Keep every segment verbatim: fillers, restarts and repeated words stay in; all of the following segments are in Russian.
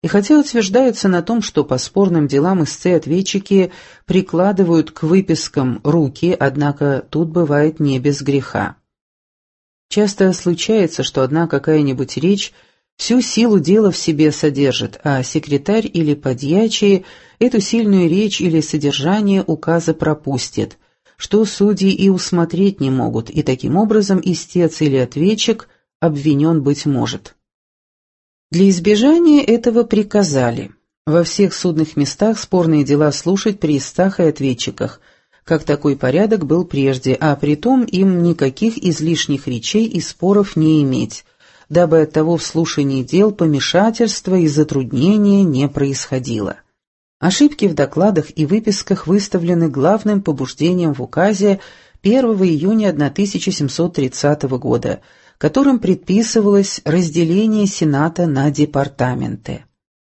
И хотя утверждаются на том, что по спорным делам истцы-ответчики прикладывают к выпискам руки, однако тут бывает не без греха. Часто случается, что одна какая-нибудь речь всю силу дела в себе содержит, а секретарь или подьячий эту сильную речь или содержание указа пропустит, что судьи и усмотреть не могут, и таким образом истец или ответчик обвинен быть может. Для избежания этого приказали во всех судных местах спорные дела слушать при истцах и ответчиках, как такой порядок был прежде, а притом им никаких излишних речей и споров не иметь, дабы от того в слушании дел помешательства и затруднения не происходило. Ошибки в докладах и выписках выставлены главным побуждением в указе первого июня тысяча семьсот тридцатого года, которым предписывалось разделение Сената на департаменты.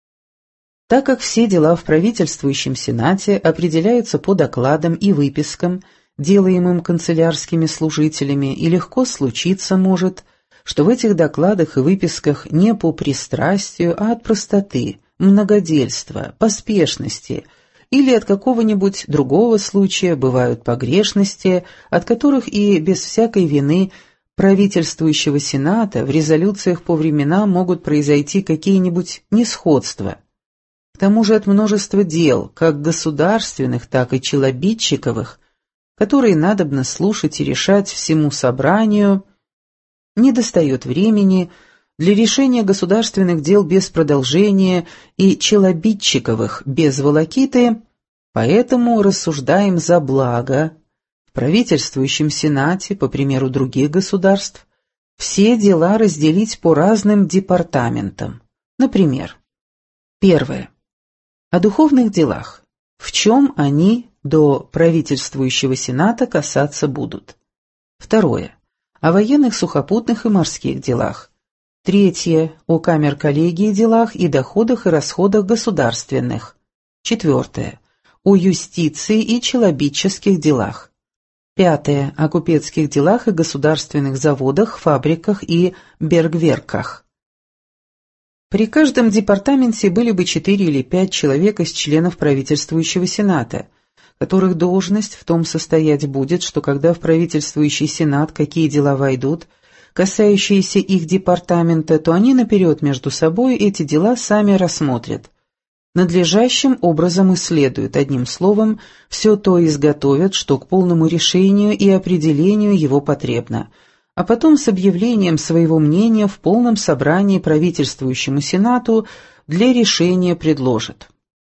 Так как все дела в правительствующем Сенате определяются по докладам и выпискам, делаемым канцелярскими служителями, и легко случиться может, что в этих докладах и выписках не по пристрастию, а от простоты, многодельства, поспешности или от какого-нибудь другого случая бывают погрешности, от которых и без всякой вины правительствующего Сената в резолюциях по временам могут произойти какие-нибудь несходства. К тому же от множества дел, как государственных, так и челобитчиковых, которые надобно слушать и решать всему собранию, недостает времени для решения государственных дел без продолжения и челобитчиковых без волокиты, поэтому рассуждаем за благо в правительствующем Сенате, по примеру других государств, все дела разделить по разным департаментам. Например, первое. О духовных делах. В чем они до правительствующего Сената касаться будут. Второе. О военных, сухопутных и морских делах. Третье. О камер-коллегии делах и доходах и расходах государственных. Четвертое. О юстиции и челобитческих делах. Пятое. О купецких делах и государственных заводах, фабриках и бергверках. При каждом департаменте были бы четыре или пять человек из членов правительствующего Сената, которых должность в том состоять будет, что когда в правительствующий Сенат какие дела войдут, касающиеся их департамента, то они наперед между собой эти дела сами рассмотрят. Надлежащим образом исследуют, одним словом, все то изготовят, что к полному решению и определению его потребно, а потом с объявлением своего мнения в полном собрании правительствующему Сенату для решения предложат.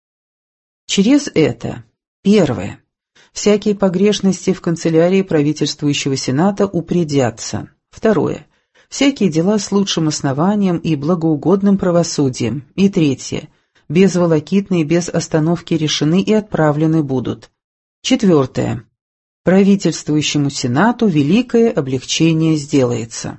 Через это, первое, всякие погрешности в канцелярии правительствующего Сената упредятся. Второе, всякие дела с лучшим основанием и благоугодным правосудием. И третье, безволокитные, без остановки решены и отправлены будут. Четвертое, правительствующему Сенату великое облегчение сделается.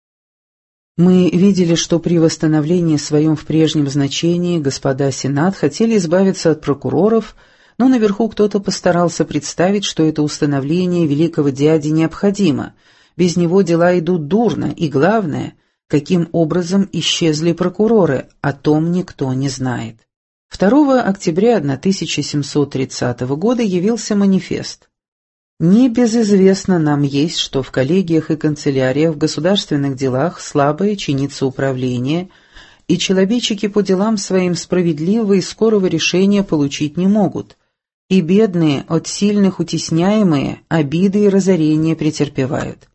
Мы видели, что при восстановлении своем в прежнем значении господа Сенат хотели избавиться от прокуроров, но наверху кто-то постарался представить, что это установление великого дяди необходимо, без него дела идут дурно, и главное, каким образом исчезли прокуроры, о том никто не знает. второго октября тысяча семьсот тридцатого года явился манифест. Небезызвестно нам есть, что в коллегиях и канцеляриях в государственных делах слабое чинится управление, и челобитчики по делам своим справедливого и скорого решения получить не могут, и бедные, от сильных утесняемые, обиды и разорения претерпевают.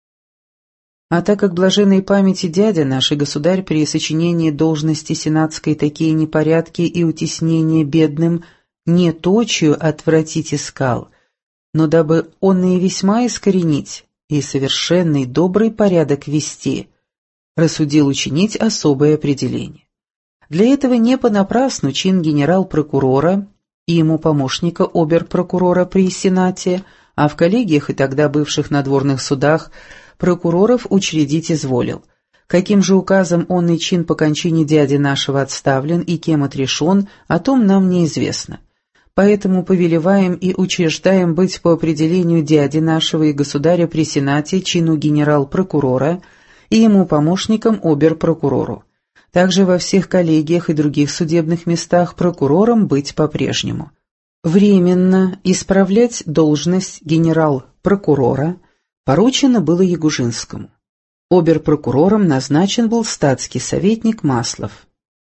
А так как блаженной памяти дядя наш и государь при сочинении должности сенатской такие непорядки и утеснения бедным не точью отвратить искал, но дабы он и весьма искоренить и совершенный добрый порядок вести, рассудил учинить особое определение. Для этого не понапрасну чин генерал-прокурора и ему помощника обер-прокурора при Сенате, а в коллегиях и тогда бывших надворных судах прокуроров учредить изволил. Каким же указом он и чин по кончине дяди нашего отставлен и кем отрешен, о том нам неизвестно. Поэтому повелеваем и учреждаем быть по определению дяди нашего и государя при Сенате чину генерал-прокурора и ему помощником обер-прокурору. Также во всех коллегиях и других судебных местах прокурором быть по-прежнему. Временно исправлять должность генерал-прокурора поручено было Ягужинскому. Обер-прокурором назначен был статский советник Маслов.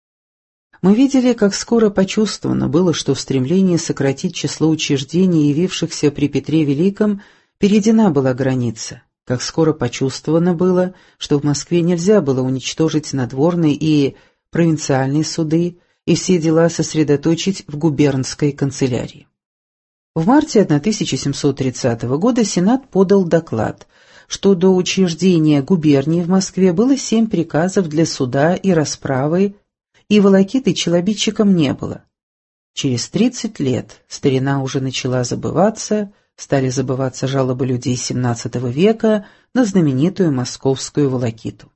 Мы видели, как скоро почувствовано было, что в стремлении сократить число учреждений, явившихся при Петре Великом, перейдена была граница. Как скоро почувствовано было, что в Москве нельзя было уничтожить надворные и провинциальные суды и все дела сосредоточить в губернской канцелярии. В марте тысяча семьсот тридцатого года Сенат подал доклад, что до учреждения губернии в Москве было семь приказов для суда и расправы, и волокиты челобитчикам не было. Через тридцать лет старина уже начала забываться, стали забываться жалобы людей семнадцатого века на знаменитую московскую волокиту.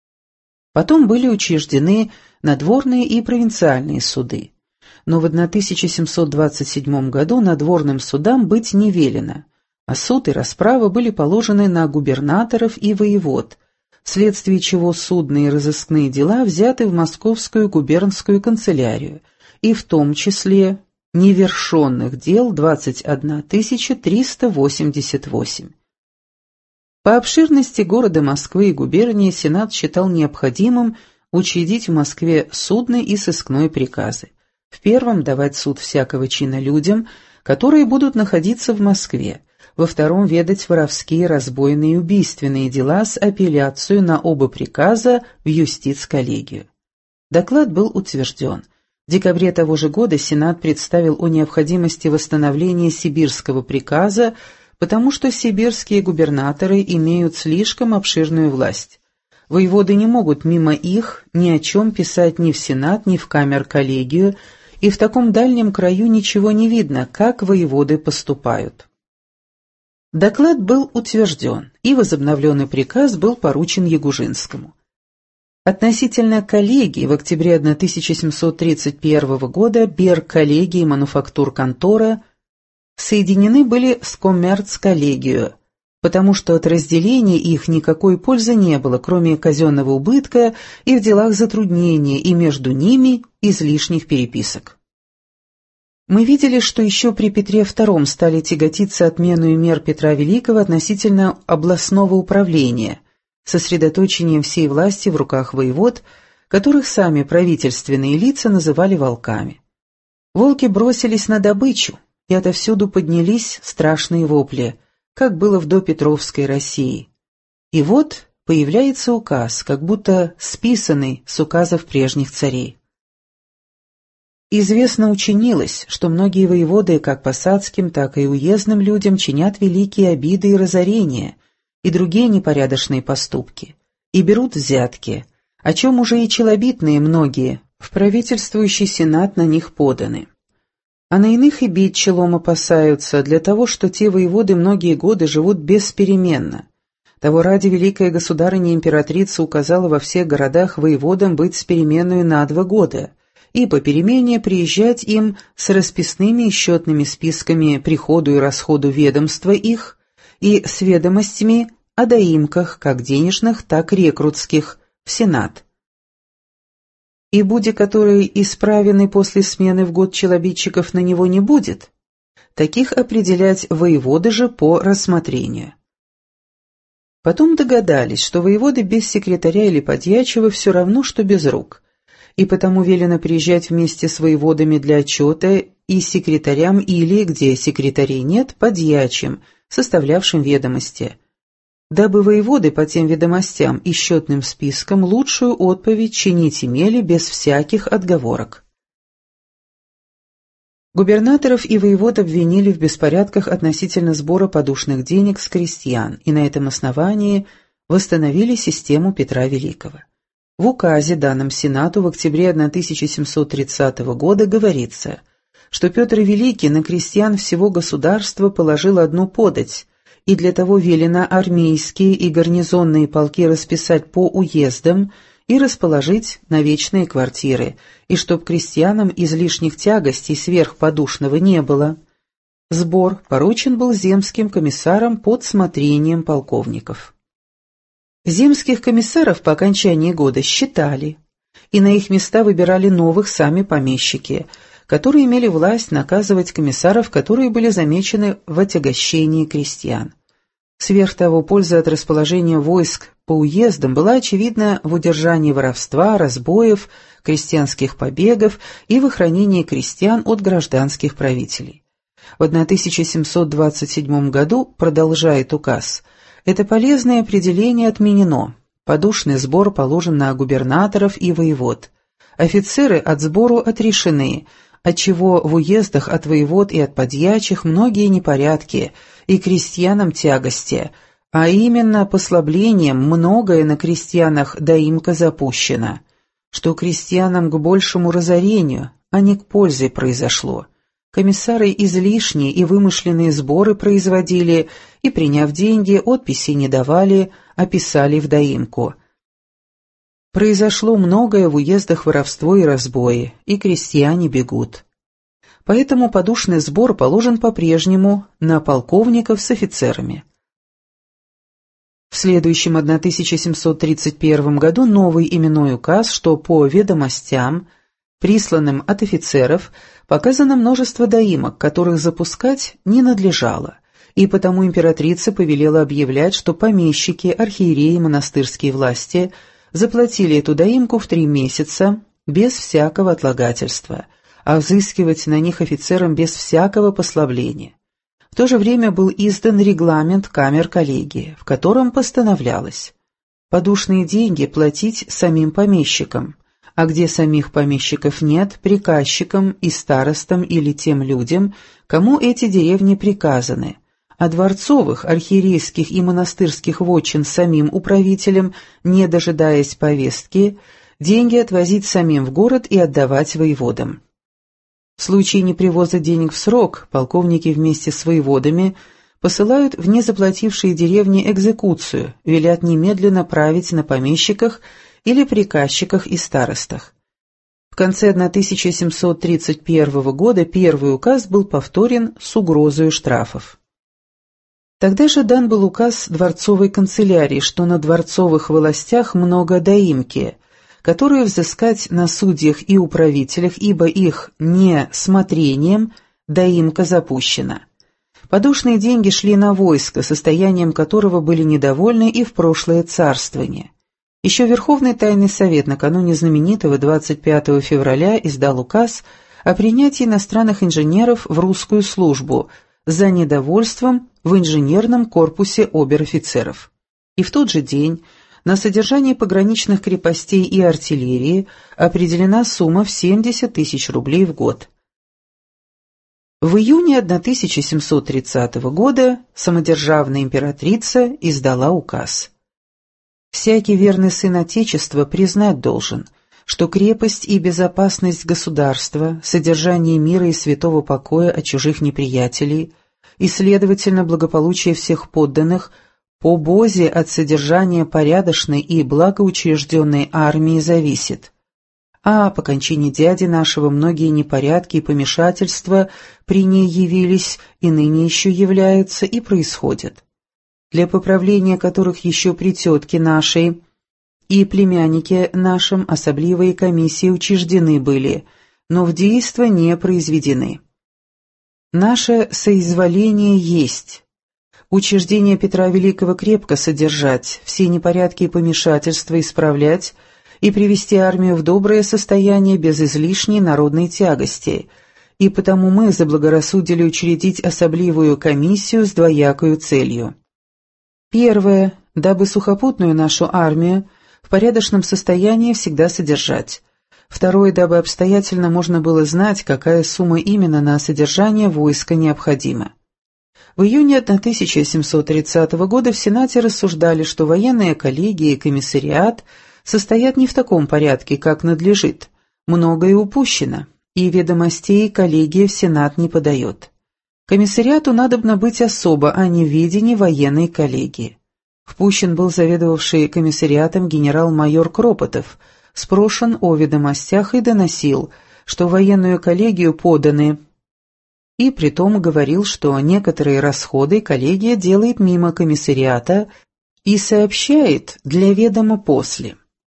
Потом были учреждены надворные и провинциальные суды, но в тысяча семьсот двадцать седьмом году надворным судам быть не велено, а суд и расправа были положены на губернаторов и воевод, вследствие чего судные и разыскные дела взяты в московскую губернскую канцелярию, и в том числе невершенных дел двадцать одна тысяча триста восемьдесят восемь. По обширности города Москвы и губернии Сенат считал необходимым учредить в Москве судный и сыскной приказы. В первом давать суд всякого чина людям, которые будут находиться в Москве, во втором ведать воровские, разбойные и убийственные дела с апелляцией на оба приказа в юстиц-коллегию. Доклад был утвержден. В декабре того же года Сенат представил о необходимости восстановления сибирского приказа, потому что сибирские губернаторы имеют слишком обширную власть. Воеводы не могут мимо их ни о чем писать ни в Сенат, ни в камер-коллегию, и в таком дальнем краю ничего не видно, как воеводы поступают. Доклад был утвержден, и возобновленный приказ был поручен Ягужинскому. Относительно коллегии в октябре тысяча семьсот тридцать первого года Бер-коллегия и мануфактур-контора соединены были с коммерц-коллегией, потому что от разделения их никакой пользы не было, кроме казенного убытка и в делах затруднения, и между ними излишних переписок. Мы видели, что еще при Петре втором стали тяготиться отменой мер Петра Великого относительно областного управления, сосредоточением всей власти в руках воевод, которых сами правительственные лица называли волками. Волки бросились на добычу, и отовсюду поднялись страшные вопли, как было в допетровской России. И вот появляется указ, как будто списанный с указов прежних царей. Известно учинилось, что многие воеводы как посадским, так и уездным людям чинят великие обиды и разорения, и другие непорядочные поступки, и берут взятки, о чем уже и челобитные многие в правительствующий сенат на них поданы. А на иных и бить челом опасаются, для того, что те воеводы многие годы живут беспеременно. Того ради великая государыня-императрица указала во всех городах воеводам быть с переменную на два года, и по перемене приезжать им с расписными и счетными списками приходу и расходу ведомства их, и с ведомостями о доимках, как денежных, так и рекрутских, в Сенат. И буди, который исправенный после смены в год челобитчиков на него не будет, таких определять воеводы же по рассмотрению. Потом догадались, что воеводы без секретаря или подьячего все равно, что без рук, и потому велено приезжать вместе с воеводами для отчета и секретарям или, где секретарей нет, подьячим, составлявшим ведомости, дабы воеводы по тем ведомостям и счетным спискам лучшую отповедь чинить имели без всяких отговорок. Губернаторов и воевод обвинили в беспорядках относительно сбора подушных денег с крестьян, и на этом основании восстановили систему Петра Великого. В указе, данном Сенату в октябре тысяча семьсот тридцатого года, говорится, что Петр Великий на крестьян всего государства положил одну подать, и для того велено армейские и гарнизонные полки расписать по уездам и расположить на вечные квартиры, и чтоб крестьянам излишних тягостей сверхподушного не было. Сбор поручен был земским комиссарам под смотрением полковников. Земских комиссаров по окончании года считали, и на их места выбирали новых сами помещики, которые имели власть наказывать комиссаров, которые были замечены в отягощении крестьян. Сверх того, польза от расположения войск по уездам была очевидна в удержании воровства, разбоев, крестьянских побегов и в охранении крестьян от гражданских правителей. В тысяча семьсот двадцать седьмом году, продолжает указ, это полезное определение отменено. Подушный сбор положен на губернаторов и воевод. Офицеры от сбору отрешены, отчего в уездах от воевод и от подьячих многие непорядки и крестьянам тягости, а именно послаблением многое на крестьянах доимка запущено, что крестьянам к большему разорению, а не к пользе произошло. Комиссары излишние и вымышленные сборы производили и, приняв деньги, отписи не давали, а писали в доимку. Произошло многое в уездах воровство и разбои, и крестьяне бегут. Поэтому подушный сбор положен по-прежнему на полковников с офицерами. В следующем тысяча семьсот тридцать первом году новый именной указ, что по ведомостям, присланным от офицеров, показано множество доимок, которых запускать не надлежало, и потому императрица повелела объявлять, что помещики, архиереи и монастырские власти заплатили эту доимку в три месяца без всякого отлагательства, а взыскивать на них офицерам без всякого послабления. В то же время был издан регламент камер коллегии, в котором постановлялось подушные деньги платить самим помещикам, а где самих помещиков нет, приказчикам и старостам или тем людям, кому эти деревни приказаны, а дворцовых, архиерейских и монастырских вотчин самим управителям, не дожидаясь повестки, деньги отвозить самим в город и отдавать воеводам. В случае непривоза денег в срок, полковники вместе с воеводами посылают в незаплатившие деревни экзекуцию, велят немедленно править на помещиках или приказчиках и старостах. В конце тысяча семьсот тридцать первого года первый указ был повторен с угрозой штрафов. Тогда же дан был указ дворцовой канцелярии, что на дворцовых властях много доимки, которую взыскать на судьях и управителях, ибо их не смотрением доимка запущена. Подушные деньги шли на войско, состоянием которого были недовольны и в прошлое царствование. Еще Верховный Тайный Совет накануне знаменитого двадцать пятого февраля издал указ о принятии иностранных инженеров в русскую службу за недовольством в инженерном корпусе обер-офицеров. И в тот же день на содержание пограничных крепостей и артиллерии определена сумма в семьдесят тысяч рублей в год. В июне тысяча семьсот тридцатого года самодержавная императрица издала указ. «Всякий верный сын Отечества признать должен, что крепость и безопасность государства, содержание мира и святого покоя от чужих неприятелей и, следовательно, благополучие всех подданных – по бозе от содержания порядочной и благоучрежденной армии зависит. А по кончине дяди нашего многие непорядки и помешательства при ней явились и ныне еще являются и происходят, для поправления которых еще при тетке нашей и племяннике нашим особливые комиссии учреждены были, но в действо не произведены. Наше соизволение есть учреждение Петра Великого крепко содержать, все непорядки и помешательства исправлять и привести армию в доброе состояние без излишней народной тягости, и потому мы заблагорассудили учредить особливую комиссию с двоякою целью. Первое, дабы сухопутную нашу армию в порядочном состоянии всегда содержать. Второе, дабы обстоятельно можно было знать, какая сумма именно на содержание войска необходима. В июне тысяча семьсот тридцатого года в Сенате рассуждали, что военная коллегия и комиссариат состоят не в таком порядке, как надлежит, многое упущено, и ведомостей коллегия в Сенат не подает. Комиссариату надобно быть особо, а не в ведении военной коллегии. Впущен был заведовавший комиссариатом генерал-майор Кропотов, спрошен о ведомостях и доносил, что в военную коллегию поданы, и притом говорил, что некоторые расходы коллегия делает мимо комиссариата и сообщает для ведома после.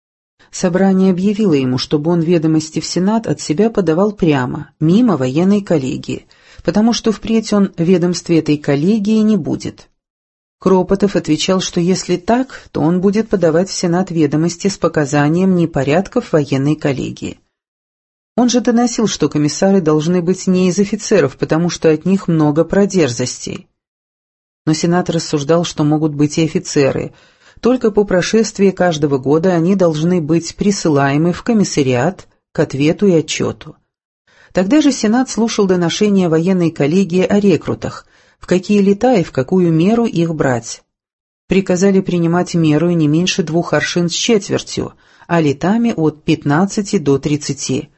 Собрание объявило ему, чтобы он ведомости в Сенат от себя подавал прямо, мимо военной коллегии, потому что впредь он в ведомстве этой коллегии не будет. Кропотов отвечал, что если так, то он будет подавать в Сенат ведомости с показанием непорядков военной коллегии. Он же доносил, что комиссары должны быть не из офицеров, потому что от них много продерзостей. Но Сенат рассуждал, что могут быть и офицеры. Только по прошествии каждого года они должны быть присылаемы в комиссариат к ответу и отчету. Тогда же Сенат слушал доношения военной коллегии о рекрутах, в какие лета и в какую меру их брать. Приказали принимать меру не меньше двух аршин с четвертью, а летами от пятнадцати до тридцати.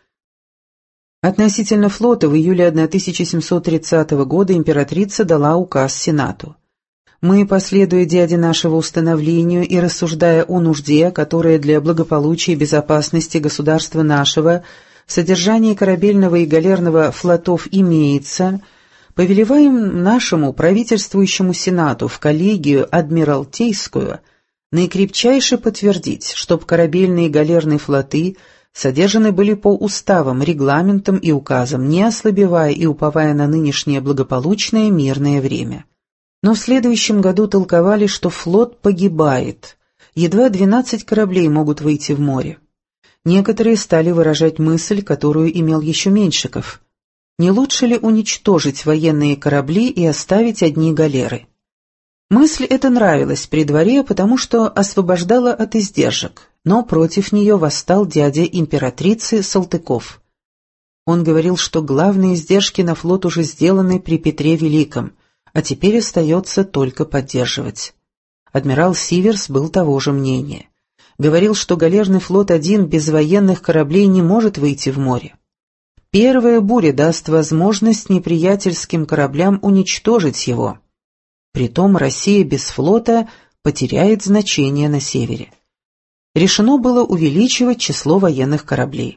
Относительно флота в июле тысяча семьсот тридцатого года императрица дала указ Сенату. Мы, последуя дяде нашего установлению и рассуждая о нужде, которая для благополучия и безопасности государства нашего в содержании корабельного и галерного флотов имеется, повелеваем нашему правительствующему Сенату в коллегию адмиралтейскую наикрепчайше подтвердить, чтоб корабельные и галерные флоты содержаны были по уставам, регламентам и указам, не ослабевая и уповая на нынешнее благополучное мирное время. Но в следующем году толковали, что флот погибает, едва двенадцать кораблей могут выйти в море. Некоторые стали выражать мысль, которую имел еще Меньшиков. Не лучше ли уничтожить военные корабли и оставить одни галеры? Мысль эта нравилась при дворе, потому что освобождала от издержек, но против нее восстал дядя императрицы Салтыков. Он говорил, что главные издержки на флот уже сделаны при Петре Великом, а теперь остается только поддерживать. Адмирал Сиверс был того же мнения. Говорил, что галерный флот один без военных кораблей не может выйти в море. Первая буря даст возможность неприятельским кораблям уничтожить его. Притом Россия без флота потеряет значение на севере. Решено было увеличивать число военных кораблей.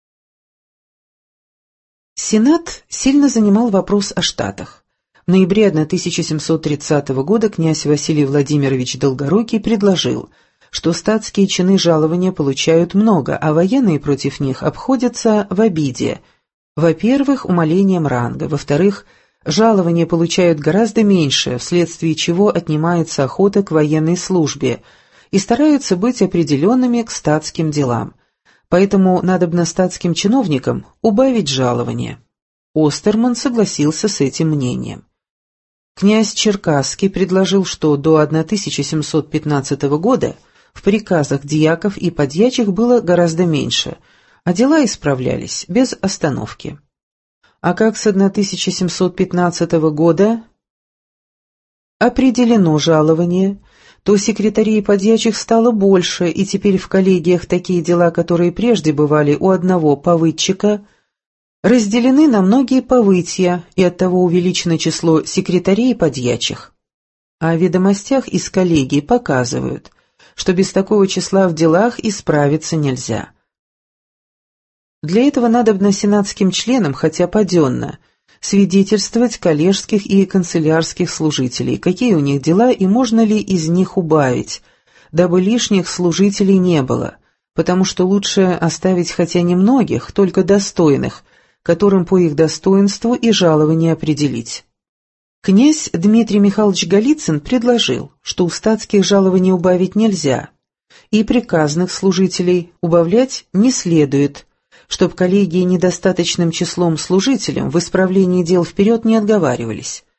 Сенат сильно занимал вопрос о штатах. В ноябре тысяча семьсот тридцатого года князь Василий Владимирович Долгорукий предложил, что статские чины жалования получают много, а военные против них обходятся в обиде. Во-первых, умалением ранга, во-вторых, жалования получают гораздо меньше, вследствие чего отнимается охота к военной службе, и стараются быть определенными к статским делам. Поэтому надобно статским чиновникам убавить жалование. Остерман согласился с этим мнением. Князь Черкасский предложил, что до тысяча семьсот пятнадцатого года в приказах дьяков и подьячих было гораздо меньше, а дела исправлялись без остановки. А как с тысяча семьсот пятнадцатого года определено жалование, то секретарей и подьячих стало больше, и теперь в коллегиях такие дела, которые прежде бывали у одного повыдчика, разделены на многие повытья, и оттого увеличено число секретарей и подьячих. А в ведомостях из коллегий показывают, что без такого числа в делах исправиться нельзя. Для этого надобно сенатским членам, хотя паденно, свидетельствовать коллежских и канцелярских служителей, какие у них дела и можно ли из них убавить, дабы лишних служителей не было, потому что лучше оставить хотя немногих, только достойных, которым по их достоинству и жалование определить. Князь Дмитрий Михайлович Голицын предложил, что у статских жалований убавить нельзя, и приказных служителей убавлять не следует, чтоб коллегии недостаточным числом служителям в исправлении дел вперед не отговаривались.